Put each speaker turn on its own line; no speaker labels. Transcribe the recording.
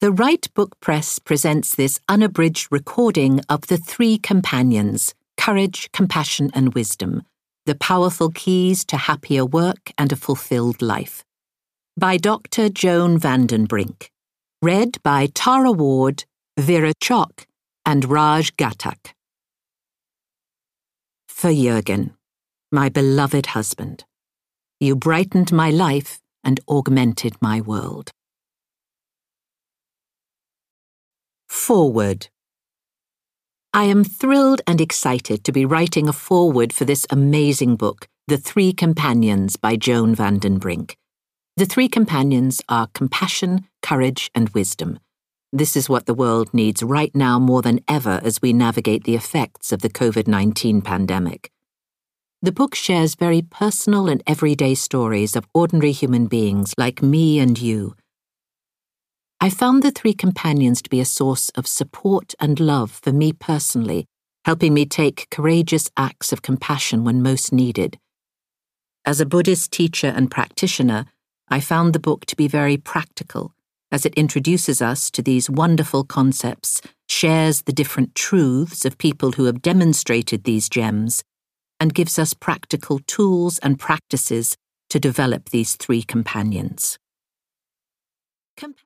The Wright Book Press presents this unabridged recording of The Three Companions, Courage, Compassion and Wisdom, the powerful keys to happier work and a fulfilled life. By Dr. Joan Vandenbrink. Read by Tara Ward, Vera Chock, and Raj Ghatak. For Jürgen, my beloved husband, you brightened my life and augmented my world. Foreword. I am thrilled and excited to be writing a foreword for this amazing book, The Three Companions by Joan Vandenbrink. The three companions are compassion, courage, and wisdom. This is what the world needs right now more than ever as we navigate the effects of the COVID-19 pandemic. The book shares very personal and everyday stories of ordinary human beings like me and you. I found the three companions to be a source of support and love for me personally, helping me take courageous acts of compassion when most needed. As a Buddhist teacher and practitioner, I found the book to be very practical, as it introduces us to these wonderful concepts, shares the different truths of people who have demonstrated these gems, and gives us practical tools and practices to develop these three companions.